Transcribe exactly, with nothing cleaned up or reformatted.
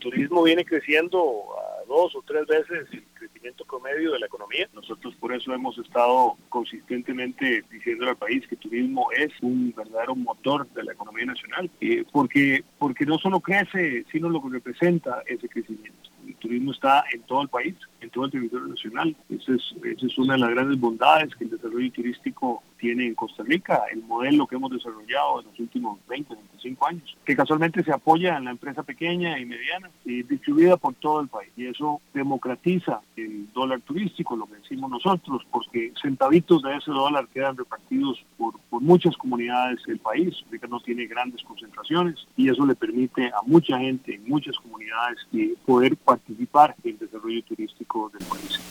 turismo viene creciendo a dos o tres veces el crecimiento promedio de la economía. Nosotros por eso hemos estado consistentemente diciendo al país que el turismo es un verdadero motor de la economía nacional, eh, porque, porque no solo crece, sino lo que representa ese crecimiento. El turismo está en todo el país, en todo el territorio nacional. Esa es, esa es una de las grandes bondades que el desarrollo turístico tiene en Costa Rica, el modelo que hemos desarrollado en los últimos veinte, veinticinco años, que casualmente se apoya en la empresa pequeña y mediana y distribuida por todo el país. Y eso democratiza el dólar turístico, lo que decimos nosotros, porque centavitos de ese dólar quedan repartidos por, por muchas comunidades del país. Rica no tiene grandes concentraciones y eso le permite a mucha gente en muchas comunidades eh, poder participar en el desarrollo turístico del país.